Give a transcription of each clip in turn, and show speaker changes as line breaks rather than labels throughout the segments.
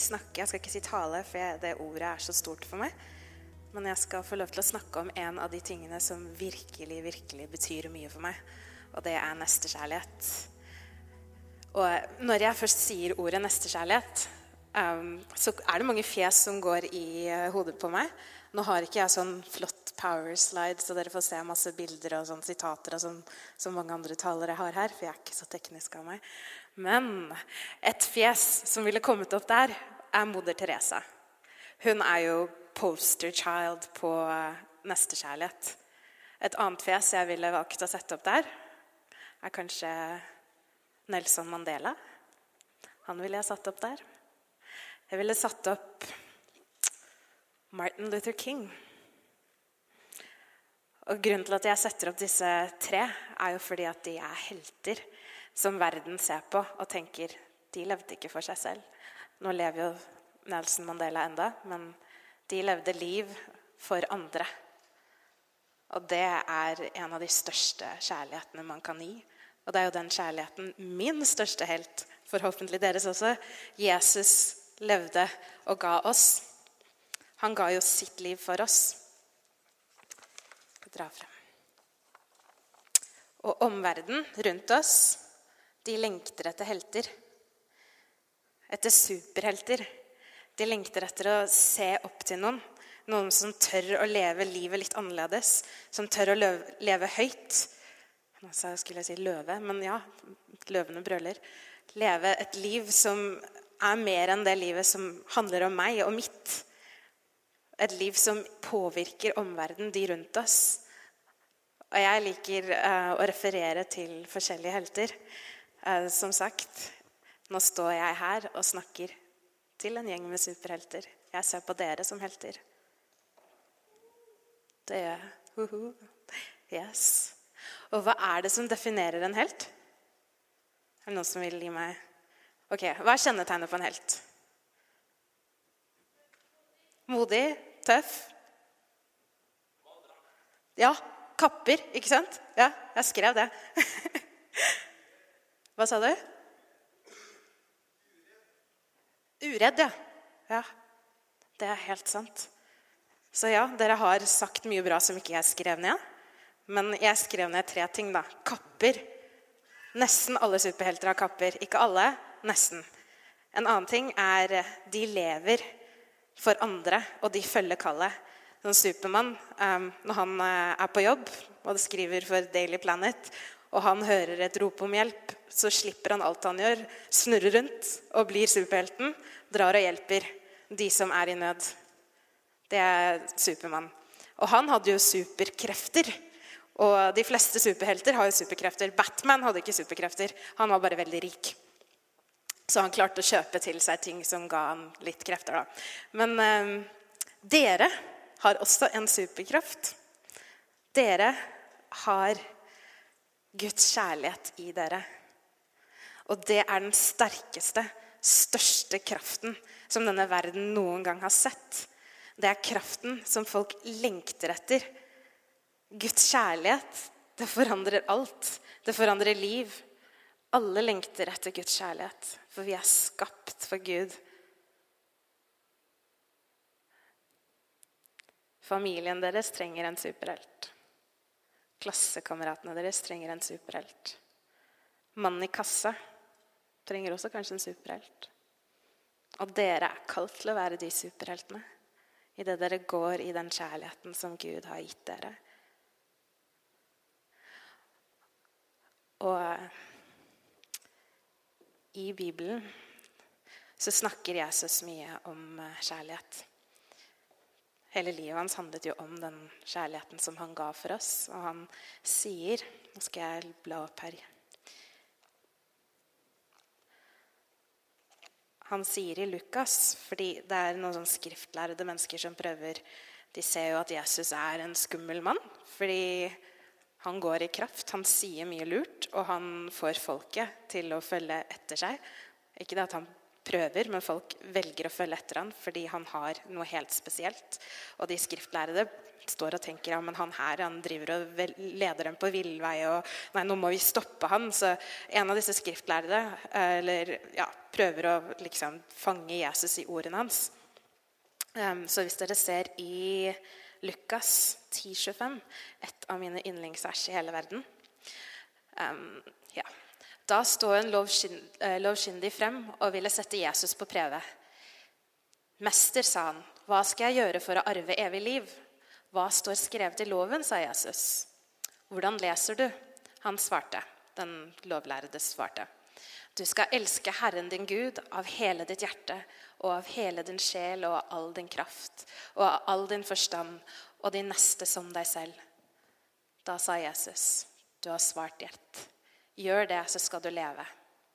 snakke, jeg skal ikke si tale, for det ordet er så stort for meg. Men jeg skal få lov til å snakke om en av de tingene som virkelig, virkelig betyr mye for meg. Og det er nestekjærlighet. Og når jeg først sier ordet nestekjærlighet, så er det mange fjes som går i hodet på meg. Nå har ikke jeg sånn flott power slide, så dere får se masse bilder og sånne sitater og sånn, som mange andre talere har her, for jeg er ikke så teknisk av meg. Men et fjes som ville kommet opp der, er Moder Teresa. Hun er jo poster child på nestekjærlighet. Et annet fjes jeg ville valgt å sette opp der, er kanskje Nelson Mandela. Han ville jeg satt opp der. Jeg ville satt opp Martin Luther King. Og grunnen til at jeg setter opp disse tre, er jo fordi at de er helter som verden ser på og tenker, de levde ikke for seg selv. Nå lever jo Nelson Mandela enda, men de levde liv for andre. Og det er en av de største kjærlighetene man kan gi. Og det er jo den kjærligheten min største helt, forhåpentlig deres også, Jesus levde og ga oss. Han ga jo sitt liv for oss. Jeg drar frem. Og omverdenen rundt oss, de lengter etter helter. Etter superhelter. De lengter etter å se opp til noen. Noen som tør å leve livet litt annerledes. Som tør å leve høyt. Nå skulle jeg si løve, men ja, løvene brøler. Leve et liv som er mer enn det livet som handler om meg og mitt. Et liv som påvirker omverdenen, de rundt oss. Og jeg liker å referere til forskjellige helter. Som sagt, nå står jeg her og snakker til en gjeng med superhelter. Jeg ser på dere som helter. Det gjør jeg. Yes. Og hva er det som definerer en helt? Er det noen som vil gi meg? Ok, hva er kjennetegnet på en helt? Modig, tøff. Ja, kapper, ikke sant? Ja, jeg skrev det. Hva sa du? Uredd, ja. Ja, det er helt sant. Så ja, dere har sagt mye bra som ikke jeg skrev ned. Men jeg skrev ned 3 ting da. Kapper. Nesten alle superhelter har kapper. Ikke alle, nesten. En annen ting er de lever for andre, og de følger kallet. Sånn Superman, når han er på jobb, og skriver for Daily Planet, og han hører et rop om hjelp, så slipper han alt han gjør, snurrer rundt og blir superhelten, drar og hjelper de som er i nød. Det er Superman. Og han hadde jo superkrefter. Og de fleste superhelter har jo superkrefter. Batman hadde ikke superkrefter. Han var bare veldig rik. Så han klarte å kjøpe til seg ting som ga han litt krefter da. Men dere har også en superkraft. Dere har Guds kjærlighet i dere. Og det er den sterkeste, største kraften som denne verden noen gang har sett. Det er kraften som folk lengter etter. Guds kjærlighet, det forandrer alt. Det forandrer liv. Alle lengter etter Guds kjærlighet, for vi er skapt for Gud. Familien deres trenger en superhelt. Klassekameratene deres trenger en superhelt. Mannen i kassa trenger også kanskje en superhelt. Og dere er kalt til å være de superheltene. I det dere går i den kjærligheten som Gud har gitt dere. Og i Bibelen så snakker Jesus mye om kjærlighet. Hele livet hans handlet jo om den kjærligheten som han ga for oss. Og han sier, nå skal jeg bla opp her. Han sier i Lukas, fordi det er noen sånn skriftlærde mennesker som prøver, de ser jo at Jesus er en skummel mann, fordi han går i kraft, han sier mye lurt, og han får folket til å følge etter seg. Ikke det at han prøver, men folk velger å følge etter han fordi han har noe helt spesielt. Og de skriftlærere står og tenker, ja, men han driver og leder dem på villvei, og nei, nå må vi stoppe han. Så en av disse skriftlærere prøver å liksom fange Jesus i ordene hans. Så hvis dere ser i Lukas 10,25, et av mine yndlingsvers i hele verden, da står en lovkyndig frem og ville sette Jesus på prøve. Mester, sa han, hva skal jeg gjøre for å arve evig liv? Hva står skrevet i loven, sa Jesus. Hvordan leser du? Han svarte, den lovlærde svarte. Du skal elske Herren din Gud av hele ditt hjerte, og av hele din sjel, og av all din kraft, og av all din forstand, og din neste som deg selv. Da sa Jesus, du har svart rett. Gjør det, så skal du leve.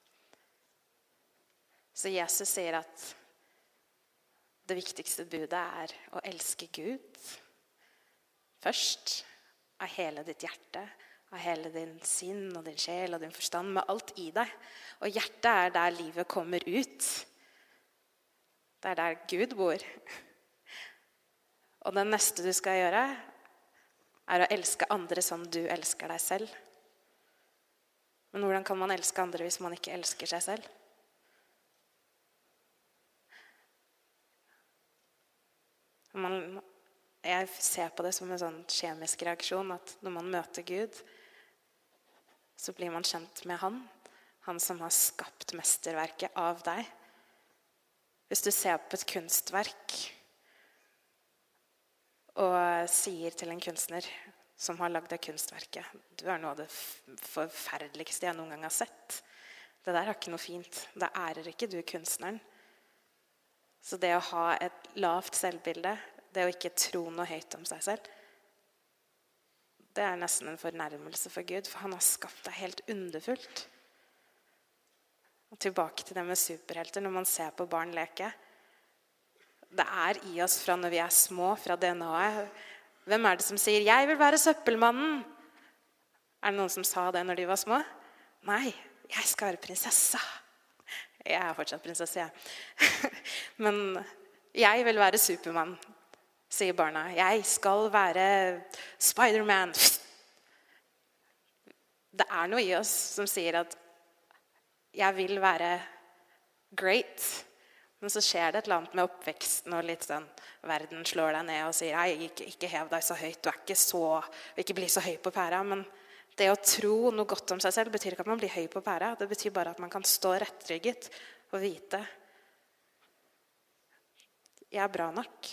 Så Jesus sier at det viktigste budet er å elske Gud først, av hele ditt hjerte, av hele din sinn og din sjel og din forstand, med alt i deg. Og hjertet er der livet kommer ut. Det er der Gud bor. Og det neste du skal gjøre, er å elske andre som du elsker deg selv. Men hvordan kan man elske andre hvis man ikke elsker seg selv? Jeg ser på det som en sånn kjemisk reaksjon, at når man møter Gud, så blir man kjent med han som har skapt mesterverket av deg. Hvis du ser på et kunstverk og sier til en kunstner som har lagd det kunstverket, du er noe av det forferdeligste jeg noen gang har sett. Det der er ikke noe fint. Da ærer ikke du kunstneren. Så det å ha et lavt selvbilde, det å ikke tro noe høyt om seg selv, det er nesten en fornærmelse for Gud, for han har skapt deg helt underfullt. Og tilbake til det med superhelter, når man ser på barn leke. Det er i oss fra når vi er små, fra DNA-et. Hvem er det som sier, jeg vil være søppelmannen? Er det noen som sa det når de var små? Nei, jeg skal være prinsessa. Jeg er fortsatt prinsesse, jeg. Men jeg vil være Supermann, sier barna. Jeg skal være Spider-Man. Det er noe i oss som sier at jeg vil være great. Men så skjer det et eller annet med oppveksten, og litt sånn, verden slår deg ned og sier, nei, ikke hev deg så høyt, du er ikke bli så høy på pæra. Men det å tro noe godt om seg selv betyr ikke at man blir høy på pæra. Det betyr bare at man kan stå rettrygget og vite, jeg er bra nok.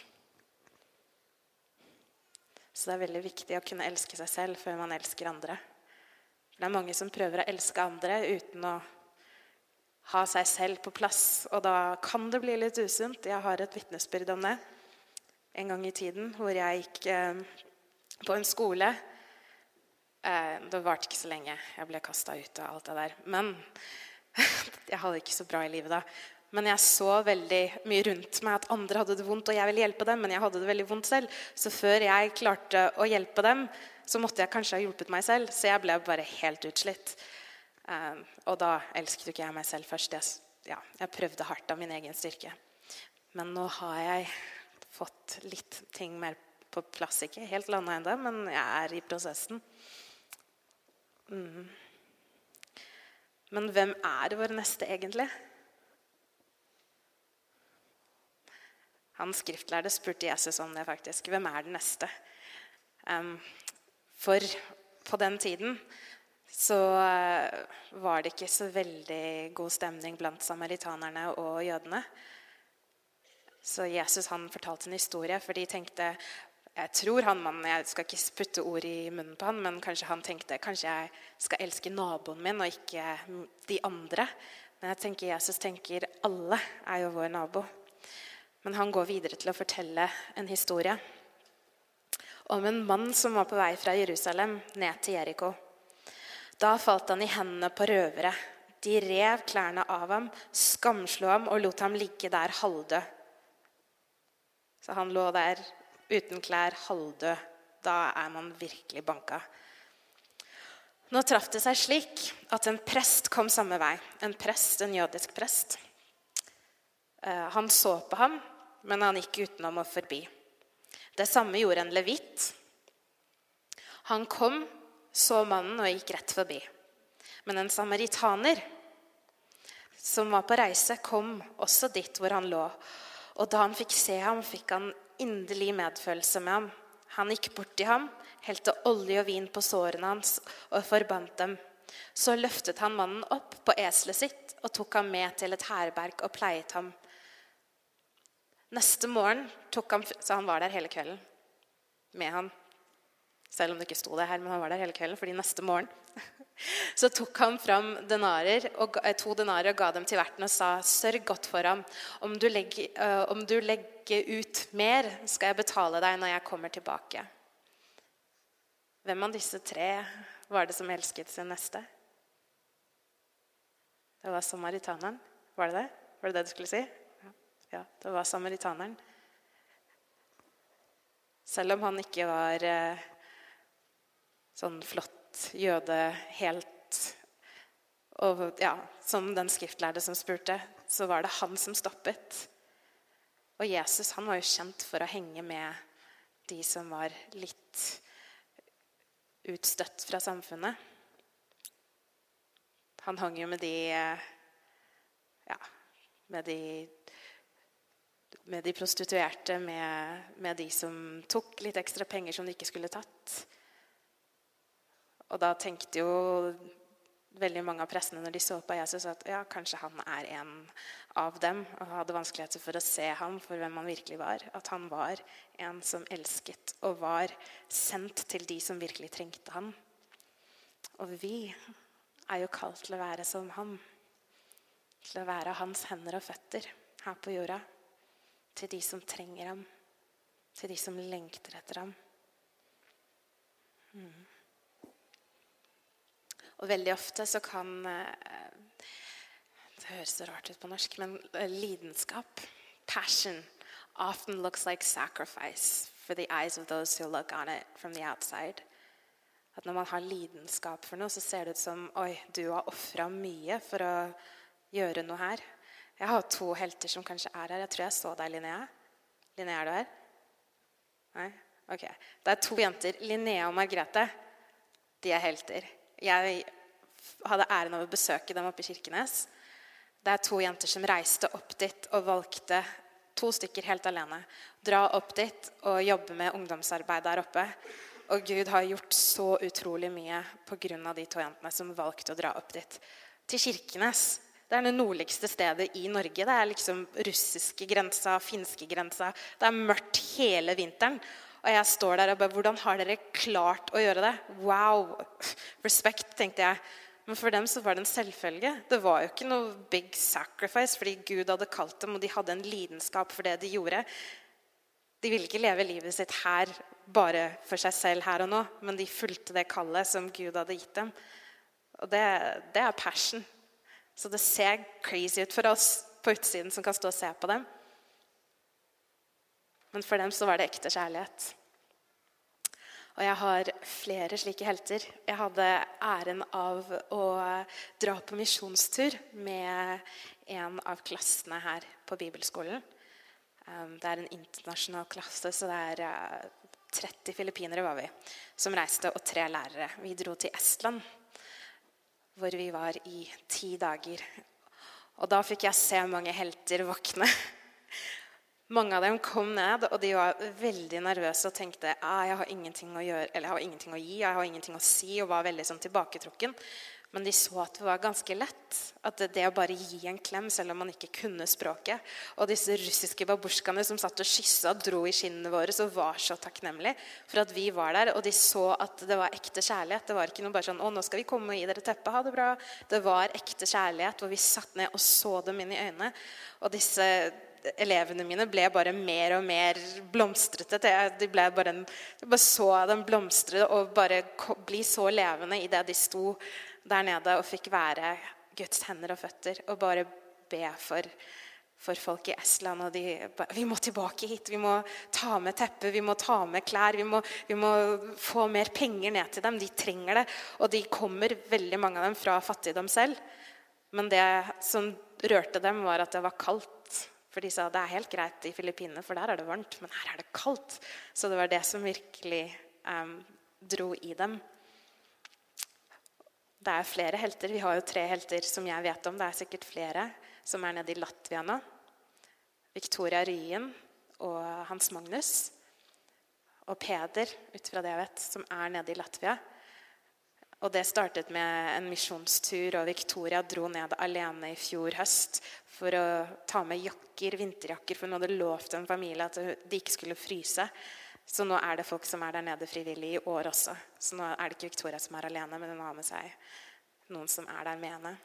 Så det er veldig viktig å kunne elske seg selv før man elsker andre. Det er mange som prøver å elske andre uten å ha seg selv på plass, og da kan det bli litt usunt. Jeg har et vitnesbyrd om det. En gang i tiden hvor jeg gikk på en skole. Det varte ikke så lenge. Jeg ble kastet ut av alt det der. Men jeg hadde ikke så bra i livet da. Men jeg så veldig mye rundt meg at andre hadde det vondt, og jeg ville hjelpe dem, men jeg hadde det veldig vondt selv. Så før jeg klarte å hjelpe dem, så måtte jeg kanskje ha hjulpet meg selv, så jeg ble bare helt utslitt. Og da elsket ikke jeg meg selv først. Jeg prøvde hardt av min egen styrke. Men nå har jeg fått litt ting mer på plass, ikke helt landet enda, men jeg er i prosessen. Men hvem er vår neste egentlig? Han skriftlærde spurte Jesus om det faktisk. Hvem er den neste? For på den tiden så var det ikke så veldig god stemning blant samaritanerne og jødene. Så Jesus han fortalte en historie, for de tenkte, jeg skal ikke putte ord i munnen på han, men kanskje han tenkte, kanskje jeg skal elske naboen min og ikke de andre. Men jeg tenker, Jesus tenker, alle er jo vår nabo. Men han går videre til å fortelle en historie om en mann som var på vei fra Jerusalem ned til Jericho. Da falt han i hendene på røvere. De rev klærne av ham, skamslo ham og lot ham ligge der halvdød. Så han lå der uten klær, halvdød. Da er man virkelig banka. Nå traff det seg slik at en prest kom samme vei. En jødisk prest. Han så på ham, men han gikk utenom og forbi. Det samme gjorde en levit. Han kom, så mannen og gikk rett forbi. Men en samaritaner som var på reise kom også dit hvor han lå. Og da han fikk se ham, fikk han inderlig medfølelse med ham. Han gikk bort til ham, helte olje og vin på sårene hans og forbandt dem. Så løftet han mannen opp på eselet sitt og tok ham med til et herberg og pleiet ham. Neste morgen tok han, så han var der hele kvelden med han. Selv om det ikke sto det her, men han var der hele kvelden, fordi neste morgen så tok han fram 2 denarer og ga dem til verten og sa, sørg godt for ham. Om du legger ut mer, skal jeg betale deg når jeg kommer tilbake. Hvem av disse 3 var det som elsket sin neste? Det var samaritaneren. Var det det? Var det det du skulle si? Ja, det var samaritaneren. Selv om han ikke var sånn flott jøde helt, og ja, som den skriftlærde som spurte, så var det han som stoppet. Og Jesus, han var jo kjent for å henge med de som var litt utstøtt fra samfunnet. Han hang jo med de prostituerte, med de som tok litt ekstra penger som de ikke skulle tatt. Og da tenkte jo veldig mange av prestene når de så på Jesus at ja, kanskje han er en av dem, og hadde vanskeligheter for å se ham for hvem han virkelig var. At han var en som elsket og var sendt til de som virkelig trengte ham. Og vi er jo kalt til å være som ham. Til å være hans hender og føtter her på jorda. Til de som trenger ham. Til de som lengter etter ham. Og veldig ofte så kan, det høres så rart ut på norsk, men lidenskap, passion, often looks like sacrifice for the eyes of those who look on it from the outside. At når man har lidenskap for noe, så ser det ut som, oi, du har offret mye for å gjøre noe her. Jeg har 2 helter som kanskje er her. Jeg tror jeg så deg, Linnea. Linnea, er du her? Nei? Ok. Det er 2 jenter, Linnea og Margrethe. De er helter. Jeg hadde æren av å besøke dem oppe i Kirkenes. Det er 2 jenter som reiste opp dit og valgte 2 stykker helt alene. Dra opp dit og jobbe med ungdomsarbeid der oppe. Og Gud har gjort så utrolig mye på grunn av de 2 jentene som valgte å dra opp dit. Til Kirkenes. Det er det nordligste stedet i Norge. Det er liksom russiske grensa, finske grensa. Det er mørkt hele vinteren. Og jeg står der og bare, hvordan har dere klart å gjøre det? Wow, respekt, tenkte jeg. Men for dem så var det en selvfølge. Det var jo ikke noe big sacrifice, fordi Gud hadde kalt dem, og de hadde en lidenskap for det de gjorde. De ville ikke leve livet sitt her, bare for seg selv her og nå, men de fulgte det kallet som Gud hadde gitt dem. Og det er passion. Så det ser crazy ut for oss på utsiden som kan stå og se på dem. Men for dem så var det ekte kjærlighet. Og jeg har flere slike helter. Jeg hadde æren av å dra på misjonstur med en av klassene her på Bibelskolen. Det er en internasjonal klasse, så det er 30 filippinere var vi, som reiste, og 3 lærere. Vi dro til Estland, hvor vi var i 10 dager. Og da fikk jeg se mange helter våkne. Mange av dem kom ned, og de var veldig nervøse og tenkte jeg har ingenting å gjøre, eller jeg har ingenting å gi, jeg har ingenting å si, og var veldig sånn tilbaketrukken. Men de så at det var ganske lett, at det å bare gi en klem, selv om man ikke kunne språket. Og disse russiske babusjkene som satt og kysset og dro i skinnene våre, så var så takknemlig for at vi var der, og de så at det var ekte kjærlighet. Det var ikke noe bare sånn, nå skal vi komme og gi dere teppe, ha det bra. Det var ekte kjærlighet, hvor vi satt ned og så dem inn i øynene. Og disse elevene mine ble bare mer og mer blomstrete. De bare så dem blomstre og bare bli så levende i det de sto der nede og fikk være Guds hender og føtter og bare be for folk i Estland. Og vi må tilbake hit, vi må ta med teppe, vi må ta med klær, vi må få mer penger ned til dem. De trenger det, og de kommer, veldig mange av dem, fra fattigdom selv. Men det som rørte dem var at det var kaldt For de sa, det helt greit i Filippinene, for der det varmt, men her det kaldt. Så det var det som virkelig dro i dem. Det flere helter. Vi har jo 3 helter som jeg vet om. Det sikkert flere som nede i Latvia nå. Victoria Ryen og Hans Magnus. Og Peder, ut fra det jeg vet, som nede i Latvia. Og det startet med en misjonstur, og Victoria dro ned alene i fjor høst for å ta med jakker, vinterjakker, for hun hadde lovt en familie at de ikke skulle fryse. Så nå det folk som der nede frivillig i år også. Så nå det ikke Victoria som alene, men hun har med seg noen som der med henne.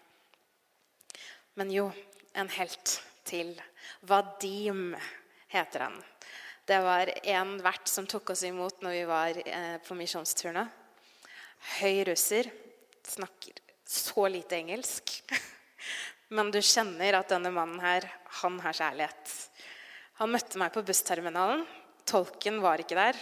Men jo, en helt til. Vadim heter han. Det var en vert som tok oss imot når vi var på misjonsturene. Høy russer, snakker så lite engelsk. Men du kjenner at denne mannen her, han har kjærlighet. Han møtte meg på bussterminalen. Tolken var ikke der.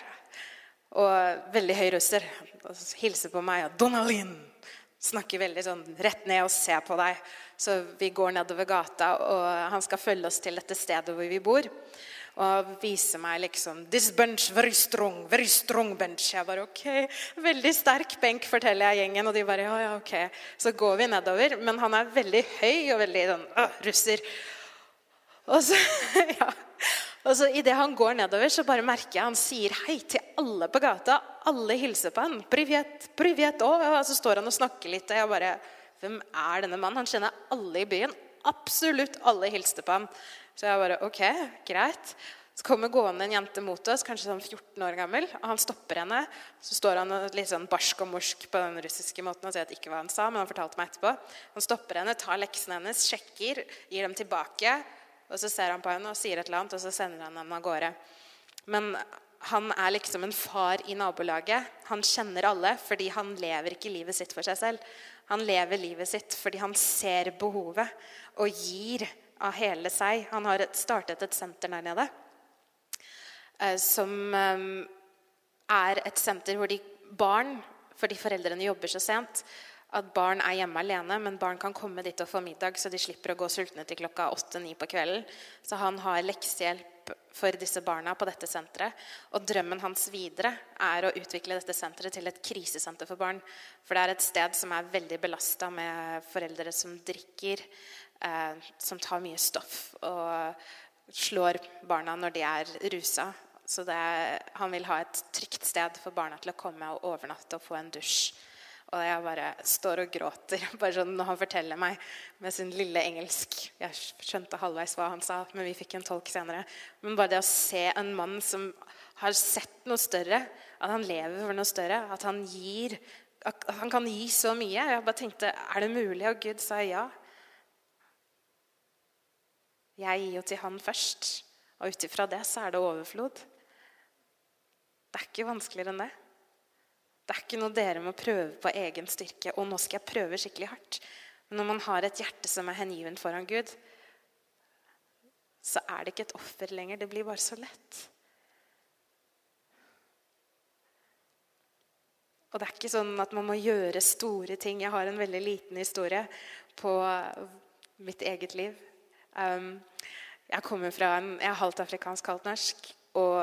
Og veldig høy russer. Hilser på meg, og Donalyn snakker veldig sånn rett ned og ser på deg. Så vi går nedover gata, og han skal følge oss til dette stedet hvor vi bor. Og viser meg liksom, this bench, very strong bench. Jeg bare, ok, veldig sterk benk, forteller jeg gjengen, og de bare, ja, ok. Så går vi nedover, men han veldig høy og veldig sånn, russer. Og så, ja. Og så i det han går nedover, så bare merker jeg, han sier hei til alle på gata. Alle hilser på han. Privet, og så står han og snakker litt, og jeg bare, hvem denne mannen? Han kjenner alle i byen. Absolutt alle hilste på han. Så jeg bare, ok, greit. Så kommer gående en jente mot oss, kanskje sånn 14 år gammel, og han stopper henne. Så står han litt sånn barsk og morsk på den russiske måten, og sier at ikke hva han sa, men han fortalte meg etterpå. Han stopper henne, tar leksene hennes, sjekker, gir dem tilbake, og så ser han på henne og sier et eller annet, og så sender han henne av gårde. Men han liksom en far i nabolaget. Han kjenner alle, fordi han lever ikke livet sitt for seg selv. Han lever livet sitt fordi han ser behovet og gir av hele seg. Han har startet et senter der nede, som et senter hvor barn, fordi foreldrene jobber så sent, at barn hjemme alene, men barn kan komme dit og få middag, så de slipper å gå sultne til klokka 8-9 på kvelden. Så han har leksehjelp for disse barna på dette senteret. Og drømmen hans videre å utvikle dette senteret til et krisesenter for barn. For det et sted som veldig belastet med foreldre som drikker, som tar mye stoff og slår barna når de rusa. Så han vil ha et trygt sted for barna til å komme og overnatte og få en dusj. Og jeg bare står og gråter, bare sånn når han forteller meg med sin lille engelsk. Jeg skjønte halvveis hva han sa, men vi fikk en tolk senere. Men bare det å se en mann som har sett noe større, at han lever for noe større, at han kan gi så mye. Jeg bare tenkte, det mulig? Og Gud sa ja. Jeg gir jo til han først, og utifra det så det overflod. Det ikke vanskeligere enn det. Det ikke noe dere må prøve på egen styrke, og nå skal jeg prøve skikkelig hardt. Men når man har et hjerte som hengiven foran Gud, så det ikke et offer lenger, det blir bare så lett. Og det ikke sånn at man må gjøre store ting. Jeg har en veldig liten historie på mitt eget liv. Jeg kommer fra jeg halvt afrikansk, halvt norsk, og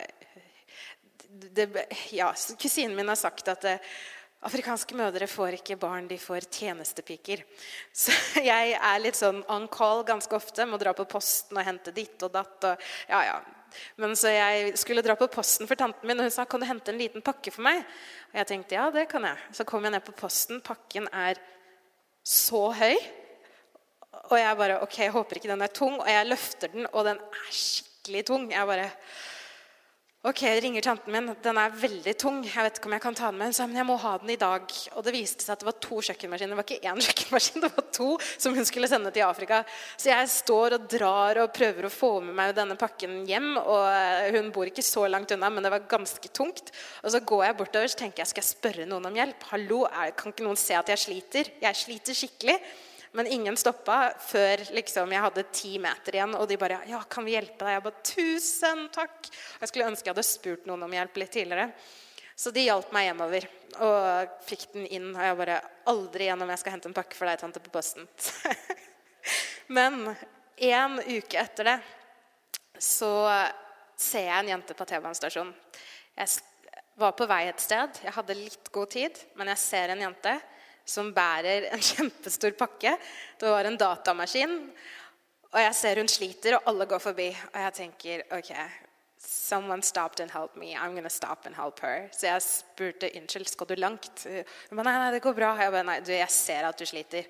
kusinen min har sagt at afrikanske mødre får ikke barn, de får tjenestepiker. Så jeg litt sånn on call ganske ofte, må dra på posten og hente ditt og datt. Og, ja. Men så jeg skulle dra på posten for tanten min, og hun sa, kan du hente en liten pakke for meg? Og jeg tenkte, ja, det kan jeg. Så kom jeg ned på posten, pakken så høy, og jeg bare, ok, jeg håper ikke den tung, og jeg løfter den, og den skikkelig tung. Jeg bare, ok, jeg ringer tanten min, den veldig tung, jeg vet ikke om jeg kan ta den med, hun sa, men jeg må ha den i dag. Og det viste seg at det var 2 kjøkkenmaskiner, det var ikke 1 kjøkkenmaskin, det var 2 som hun skulle sende til Afrika. Så jeg står og drar og prøver å få med meg denne pakken hjem, og hun bor ikke så langt unna, men det var ganske tungt. Og så går jeg bortover, så tenker jeg, skal jeg spørre noen om hjelp? Hallo, kan ikke noen se at jeg sliter? Jeg sliter skikkelig. Men ingen stoppet før liksom, jeg hadde 10 meter igjen, og de bare, ja, kan vi hjelpe deg? Jeg bare, 1000 takk! Jeg skulle ønske jeg hadde spurt noen om hjelp litt tidligere. Så de hjalp meg hjemover, og fikk den inn, og jeg bare, aldri igjen om jeg skal hente en pakke for deg, tante, på posten. Men En uke etter det, så ser jeg en jente på T-banestasjonen. Jeg var på vei et sted, jeg hadde litt god tid, men jeg ser en jente som bærer en kjempestor pakke. Det var en datamaskin, og jeg ser hun sliter, og alle går forbi. Og jeg tenker, ok, someone stopped and helped me, I'm gonna stop and help her. Så jeg spurte, unnskyld, skal du langt? Hun ba, nei, det går bra. Jeg ba, nei, jeg ser at du sliter.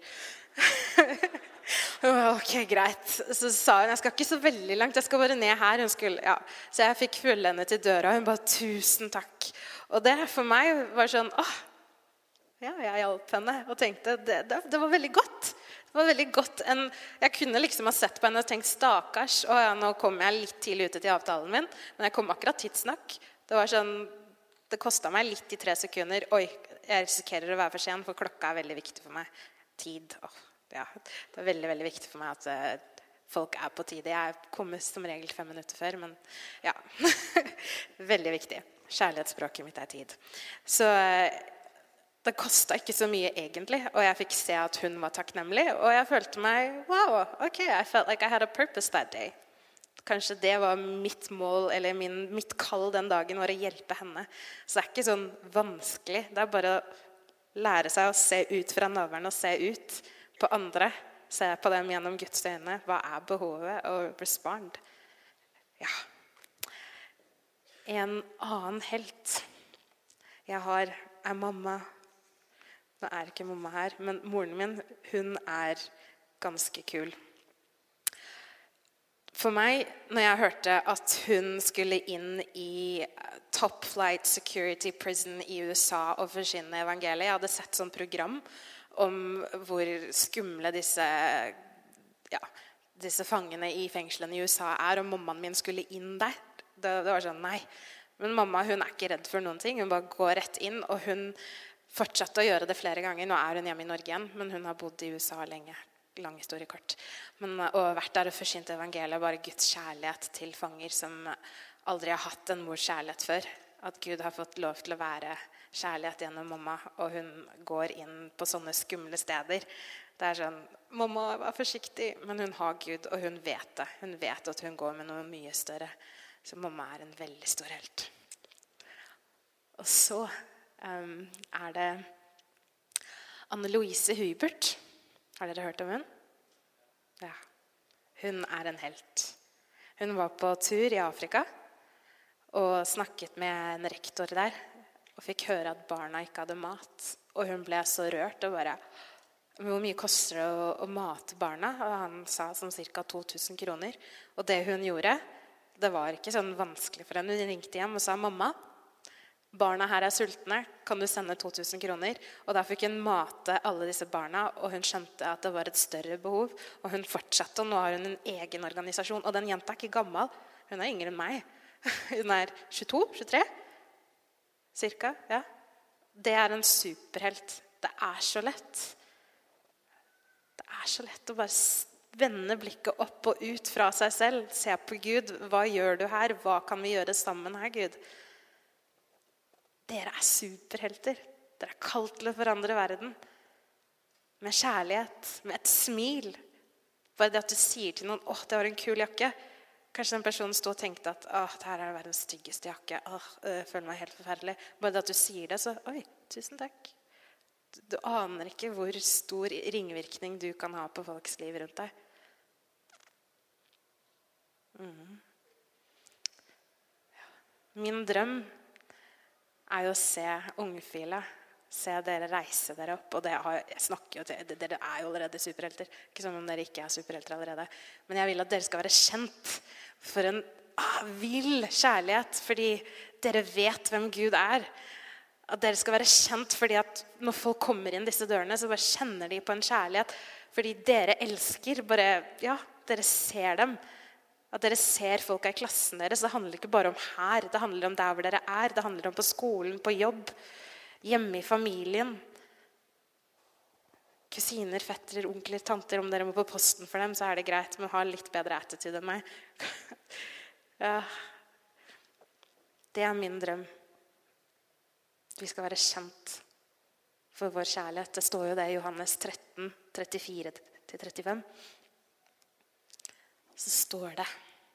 Ok, greit. Så sa hun, jeg skal ikke så veldig langt, jeg skal bare ned her. Hun skulle, ja. Så jeg fikk følge henne til døra, og hun ba, tusen takk. Og det for meg var sånn, ja, jeg hjalp henne, og tenkte, det var veldig godt. Det var veldig godt. Jeg kunne liksom ha sett på henne og tenkt, stakkars, ja, nå kom jeg litt tidlig ute til avtalen min, men jeg kom akkurat tidsnok. Det var sånn, det kostet meg litt i 3 sekunder. Oi, jeg risikerer å være for sen, for klokka veldig viktig for meg. Tid, ja, det veldig, veldig viktig for meg at folk på tide. Jeg kommer som regel 5 minutter før, men ja, veldig viktig. Kjærlighetsspråket mitt tid. Så det kostet ikke så mye egentlig, og jeg fikk se at hun var takknemlig, og jeg følte meg, wow, ok, I felt like I had a purpose that day. Kanskje det var mitt mål, eller mitt kall den dagen, var å hjelpe henne. Så det ikke sånn vanskelig, det bare å lære seg å se ut fra navlen og se ut på andre, se på dem gjennom Guds øyne, hva behovet, og respond. Ja. En annen helt. Jeg har mamma. Nå ikke mamma her, men moren min, hun ganske kul. For meg, når jeg hørte at hun skulle inn i top flight security prison i USA og forkynne evangeliet, jeg hadde sett sånn program om hvor skumle disse fangene i fengslene i USA og mammaen min skulle inn der. Det var sånn, nei. Men mamma, hun ikke redd for noen ting. Hun bare går rett inn, og hun fortsatte å gjøre det flere ganger. Nå hun hjemme i Norge igjen, men hun har bodd i USA lenge. Lang historie kort. Og vært der og forsynt evangeliet, bare Guds kjærlighet til fanger som aldri har hatt en mors kjærlighet før. At Gud har fått lov til å være kjærlighet gjennom mamma, og hun går inn på sånne skumle steder. Det sånn, mamma, vær forsiktig, men hun har Gud, og hun vet det. Hun vet at hun går med noe mye større. Så mamma en veldig stor helt. Og så det Anne-Louise Hubert. Har dere hørt om hun? Ja. Hun en helt. Hun var på tur i Afrika og snakket med en rektor der og fikk høre at barna ikke hadde mat. Og hun ble så rørt og bare, hvor mye koster det å mate barna? Og han sa sånn cirka 2000 kroner. Og det hun gjorde, det var ikke sånn vanskelig for henne. Hun ringte hjem og sa, mamma, barna her sultne, kan du sende 2000 kroner? Og da fikk hun mate alle disse barna, og hun skjønte at det var et større behov. Og hun fortsatte, og nå har hun en egen organisasjon. Og den jenta ikke gammel, hun yngre enn meg. Hun 22, 23, cirka, ja. Det en superhelt. Det så lett. Det så lett å bare vende blikket opp og ut fra seg selv. Se på Gud, hva gjør du her? Hva kan vi gjøre sammen her, Gud? Dere superhelter. Dere kalt til å forandre verden. Med kjærlighet, med et smil. Bare det at du sier til noen, det var en kul jakke. Kanskje den personen stod og tenkte at, det her verdens styggeste jakke. Jeg føler meg helt forferdelig. Bare det at du sier det, så, oi, tusen takk. Du aner ikke hvor stor ringvirkning du kan ha på folks liv rundt deg. Min drøm jo å se Ungfile, se dere reise dere opp, og jeg snakker jo til, dere jo allerede superhelter, ikke som om dere ikke superhelter allerede, men jeg vil at dere skal være kjent for en vill kjærlighet, fordi dere vet hvem Gud at dere skal være kjent fordi at når folk kommer inn disse dørene, så bare kjenner de på en kjærlighet, fordi dere elsker, dere ser dem, at dere ser folk i klassen deres. Det handler ikke bare om her, det handler om der hvor dere det handler om på skolen, på jobb, hjemme i familien. Kusiner, fettere, onkler, tanter, om dere må på posten for dem, så det greit, men ha litt bedre attitude enn meg. Ja. Det min drøm. Vi skal være kjent for vår kjærlighet. Det står jo det i Johannes 13, 34-35. så står det,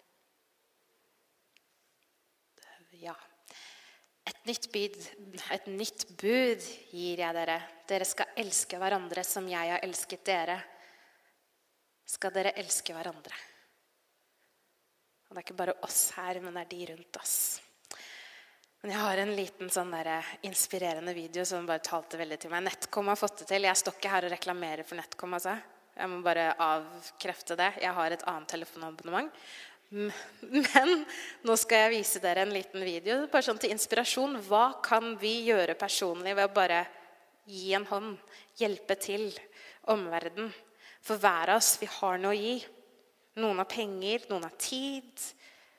ja, et nytt bud gir jeg dere. Dere skal elske hverandre som jeg har elsket dere. Skal dere elske hverandre. Og det ikke bare oss her, men det de rundt oss. Men jeg har en liten sånn der inspirerende video som bare talte veldig til meg. Netcom har fått det til. Jeg står ikke her og reklamerer for Netcom, altså. Jeg må bare avkrefte det. Jeg har et annet telefonabonnement. Men nå skal jeg vise dere en liten video, bare sånn til inspirasjon. Hva kan vi gjøre personlig ved å bare gi en hånd, hjelpe til omverdenen? For hver av oss, vi har noe å gi. Noen har penger, noen har tid.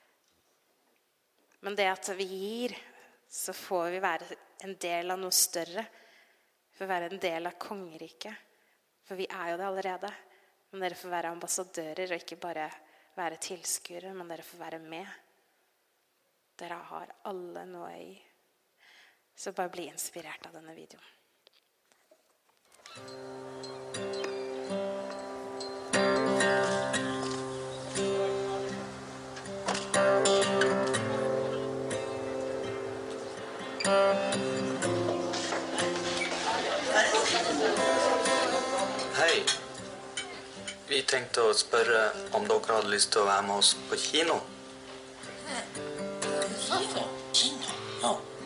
Men det at vi gir, så får vi være en del av noe større. Vi får være en del av kongeriket. For vi jo det allerede. Men dere får være ambassadører, og ikke bare være tilskuere, men dere får være med. Dere har alle noe i. Så bare bli inspirert av denne videoen.
Hei. Vi tenkte å spørre om dere hadde lyst til å være med oss på kino.
Kino? Ja.